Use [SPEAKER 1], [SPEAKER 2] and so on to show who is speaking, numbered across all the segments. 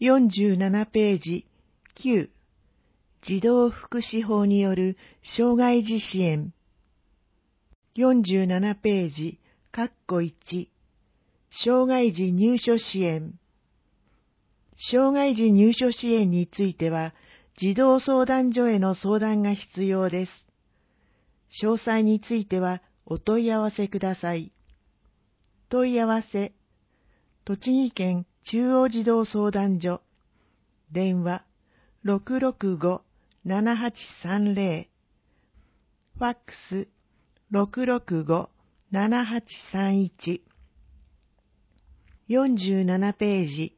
[SPEAKER 1] 47ページ9、児童福祉法による障害児支援。47ページ1、障害児入所支援。障害児入所支援については、児童相談所への相談が必要です。詳細についてはお問い合わせください。問い合わせ、栃木県中央児童相談所、電話665-7830、ファックス665-7831。47ページ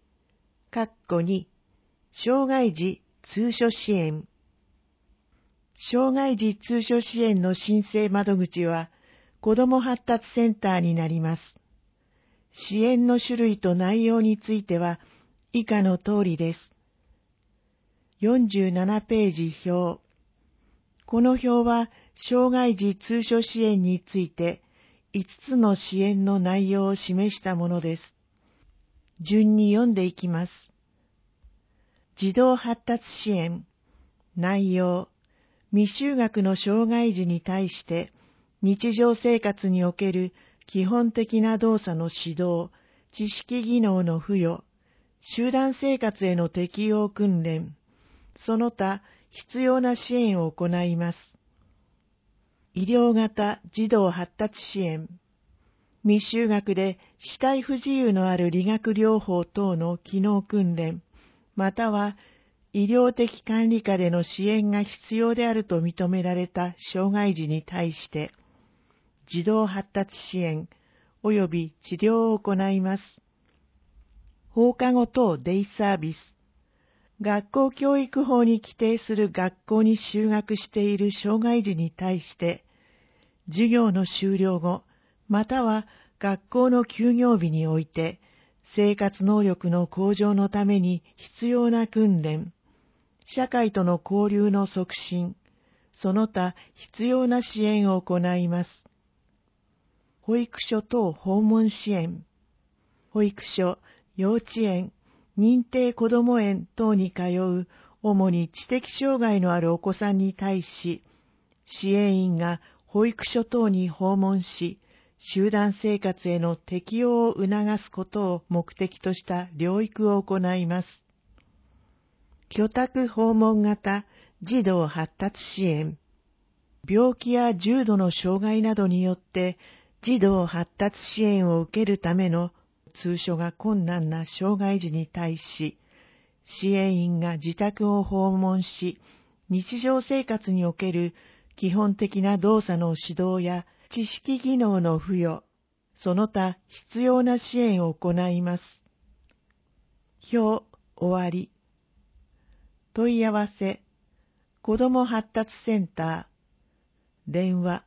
[SPEAKER 1] 2、障害児通所支援。障害児通所支援の申請窓口は、子ども発達センターになります。支援の種類と内容については、以下の通りです。47ページ表。この表は、障害児通所支援について、5つの支援の内容を示したものです。順に読んでいきます。児童発達支援。内容。未就学の障害児に対して、日常生活における基本的な動作の指導、知識技能の付与、集団生活への適応訓練、その他必要な支援を行います。医療型児童発達支援。未就学で肢体不自由のある理学療法等の機能訓練、または医療的管理下での支援が必要であると認められた障害児に対して、児童発達支援及び治療を行います。放課後等デイサービス。学校教育法に規定する学校に就学している障害児に対して、授業の終了後、または学校の休業日において、生活能力の向上のために必要な訓練、社会との交流の促進、その他必要な支援を行います。保育所等訪問支援。保育所、幼稚園、認定こども園等に通う主に知的障害のあるお子さんに対し、支援員が保育所等に訪問し、集団生活への適応を促すことを目的とした療育を行います。居宅訪問型児童発達支援。病気や重度の障害などによって児童発達支援を受けるための通所が困難な障害児に対し、支援員が自宅を訪問し、日常生活における基本的な動作の指導や知識技能の付与、その他必要な支援を行います。表、終わり。問い合わせ、子ども発達センター、電話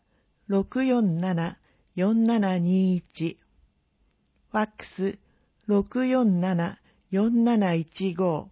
[SPEAKER 1] 647-4721、ファックス647-4715。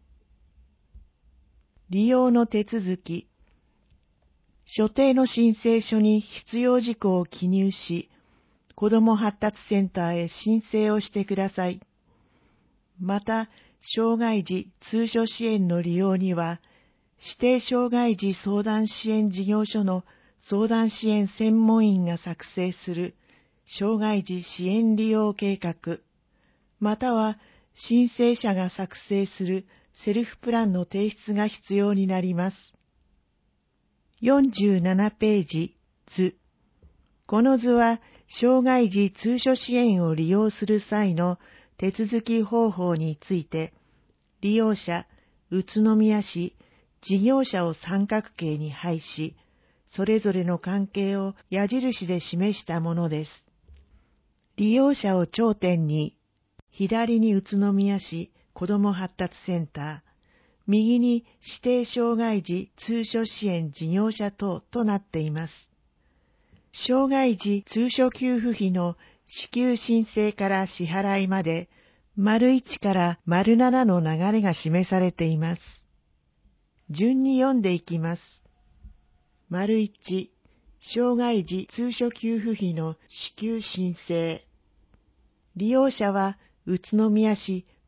[SPEAKER 1] 利用の手続き。所定の申請書に必要事項を記入し、子ども発達センターへ申請をしてください。また、障害児通所支援の利用には、指定障害児相談支援事業所の相談支援専門員が作成する障害児支援利用計画、または申請者が作成するセルフプランの提出が必要になります。47ページ図。この図は、障害児通所支援を利用する際の手続き方法について、利用者、宇都宮市、事業者を三角形に配し、それぞれの関係を矢印で示したものです。利用者を頂点に、左に宇都宮市子ども発達センター、右に指定障害児通所支援事業者等となっています。障害児通所給付費の支給申請から支払いまで、①から�7の流れが示されています。順に読んでいきます。①、障害児通所給付費の支給申請。利用者は宇都宮市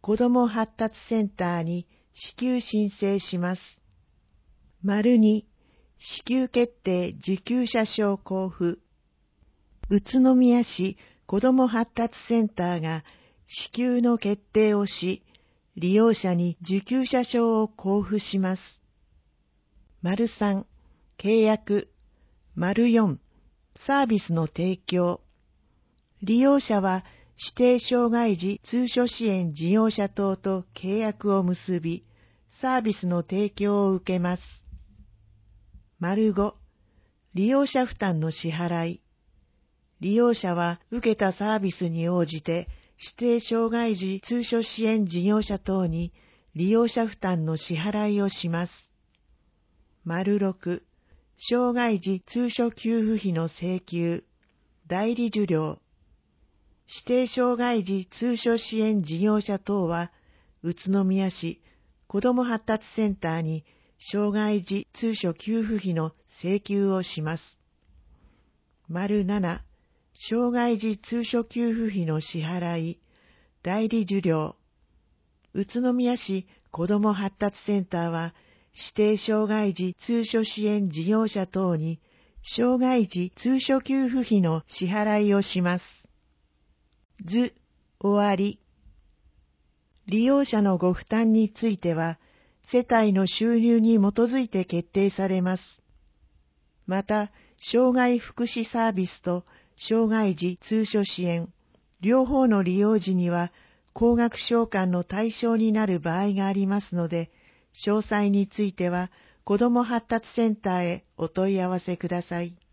[SPEAKER 1] 子ども発達センターに支給申請します。2、支給決定受給者証交付。宇都宮市子ども発達センターが支給の決定をし、利用者に受給者証を交付します。3、契約。4、サービスの提供。利用者は指定障害児通所支援事業者等と契約を結び、サービスの提供を受けます。5、利用者負担の支払い。利用者は受けたサービスに応じて、指定障害児通所支援事業者等に利用者負担の支払いをします。6、障害児通所給付費の請求、代理受領。指定障害児通所支援事業者等は、宇都宮市子ども発達センターに障害児通所給付費の請求をします。7、障害児通所給付費の支払い、代理受領。宇都宮市子ども発達センターは、指定障害児通所支援事業者等に、障害児通所給付費の支払いをします。終わり。利用者のご負担については、世帯の収入に基づいて決定されます。また、障害福祉サービスと障害児通所支援、両方の利用時には、高額償還の対象になる場合がありますので、詳細については、子ども発達センターへお問い合わせください。